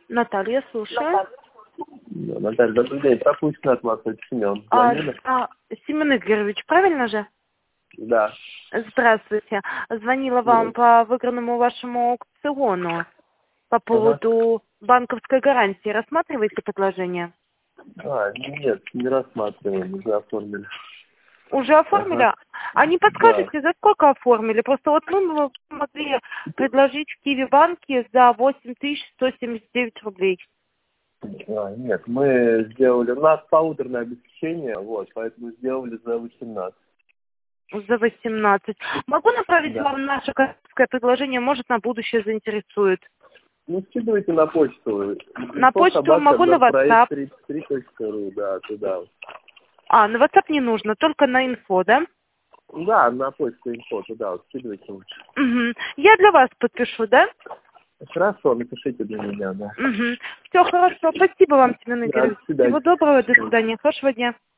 Наталья, слушаю. Да, Наталья, добрый день. Пропущено от вас, это Семен. Звонили? Семен Игоревич, правильно же? Да. Здравствуйте. Звонила вам по выигранному вашему аукциону по поводу банковской гарантии. Рассматриваете предложение? Нет, не рассматриваем, уже оформили. Уже оформили? А не подскажете, за сколько оформили? Просто вот мы могли предложить в Киви-банке за 8179 рублей. Нет, мы сделали, у нас полуторное обеспечение, поэтому сделали за 18. За 18. Могу направить вам наше короткое предложение, может, на будущее заинтересует? Скидывайте на почту. На почту могу на WhatsApp. 33.ru, да, туда. На WhatsApp не нужно, только на инфо, да? Да, на почту инфо, туда, скидывайте лучше. Угу. Я для вас подпишу, да? Хорошо, напишите для меня, да. Угу. Все хорошо, спасибо вам, Семен Игоревич. До свидания. Всего доброго, до свидания, хорошего дня.